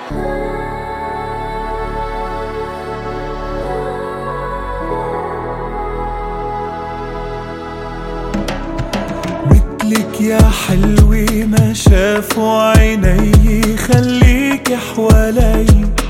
مثلك يا حلوة ما شافوا عيني، خليك حوالي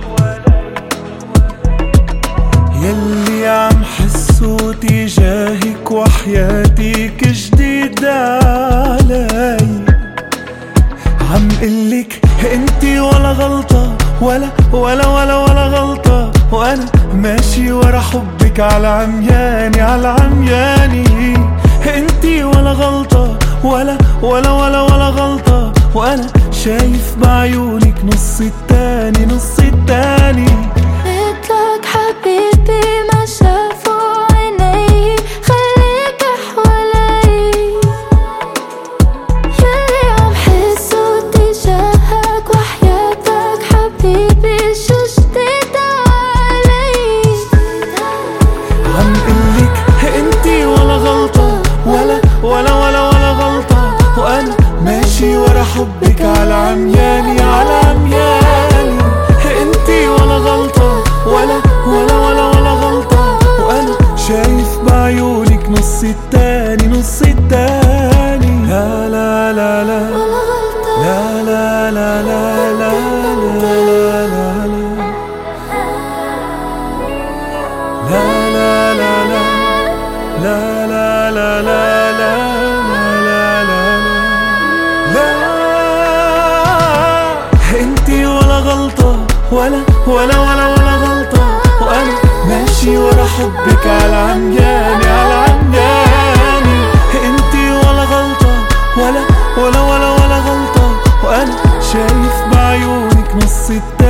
يلي عم حسوا تجاهك وحياتك جديد علي. عم قلك انتي ولا غلطة، ولا ولا ولا ولا غلطة، وانا ماشي ورا حبك على عمياني على عمياني. انتي ولا غلطة، ولا ولا ولا ولا غلطة، وانا شايف بعيونك نص التاني نص التاني. مثلك حبيبي ما شافوا عيني، خليك حوالي يلي عم حسوا تجاهك وحياتك حبيبي شو جديد علي. عم قلك انتي ولا غلطة، ولا ولا ولا ولا غلطة، وانا ماشي ورا حبك على عمياني على عمياني. انتي ولا غلطة، ولا ولا ولا ولا غلطة، وانا شايف بعيونك نص التاني نص التاني. لا لا لا لا لا لا لا لا لا لا لا لا لا لا لا لا لا. انتي ولا غلطة، ولا ولا ولا ولا غلطة، وانا ماشي ورا حبك على عمياني على عمياني. انتي ولا غلطة، ولا ولا ولا ولا غلطة، وانا شايف بعيونك نص التاني.